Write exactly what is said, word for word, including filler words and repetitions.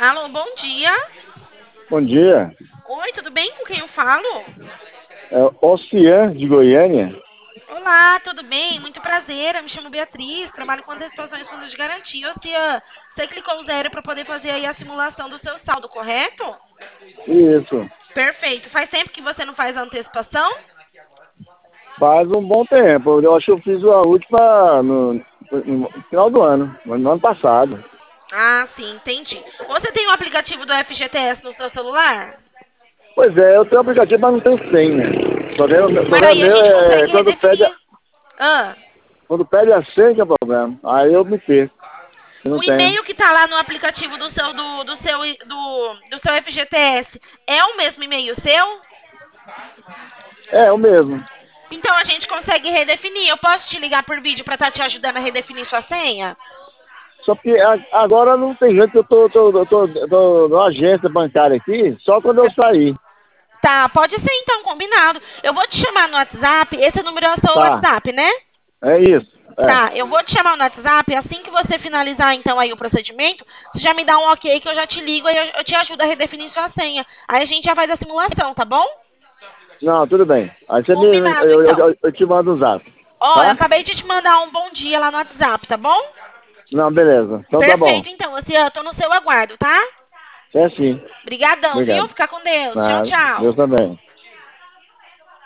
Alô, bom dia. Bom dia. Oi, tudo bem? Com quem eu falo? É Ocean de Goiânia. Olá, tudo bem? Muito prazer. Eu me chamo Beatriz, trabalho com antecipações e fundos de garantia. Ocean, você clicou o zero para poder fazer aí a simulação do seu saldo, correto? Isso. Perfeito. Faz tempo que você não faz a antecipação? Faz um bom tempo. Eu acho que eu fiz a última no, no final do ano, no ano passado. Ah, sim, entendi. Você tem o aplicativo do F G T S no seu celular? Pois é, eu tenho aplicativo, mas não tenho senha. Só vendo, só Mas vendo aí a meu, gente é, consegue quando pede, redefinir. Ah, quando pede a senha que é o problema. Aí eu me perco. Eu não o tenho. e-mail que está lá no aplicativo do seu, do, do seu, do, do seu F G T S é o mesmo e-mail seu? É, o mesmo. Então a gente consegue redefinir. Eu posso te ligar por vídeo para estar te ajudando a redefinir sua senha? Só que a- agora não tem jeito, eu tô, tô, tô, tô, tô numa agência bancária aqui, só quando eu sair. Tá, pode ser então, combinado. Eu vou te chamar no WhatsApp. Esse número é o seu Tá, WhatsApp, né? é isso. É. Tá, eu vou te chamar no WhatsApp. Assim que você finalizar então aí o procedimento, você já me dá um ok que eu já te ligo e eu, eu te ajudo a redefinir sua senha. Aí a gente já faz a simulação, tá bom? Não, tudo bem. Aí você me, Combinado eu, eu, então. eu, eu te mando um zap, Ó, eu tá? acabei de te mandar um bom dia lá no WhatsApp, tá bom? Não, beleza. Então tá bom. Perfeito, então. Assim, eu tô no seu aguardo, tá? É sim. Obrigadão, viu? Obrigado. Fica com Deus. Tchau, Nada. tchau. Deus também.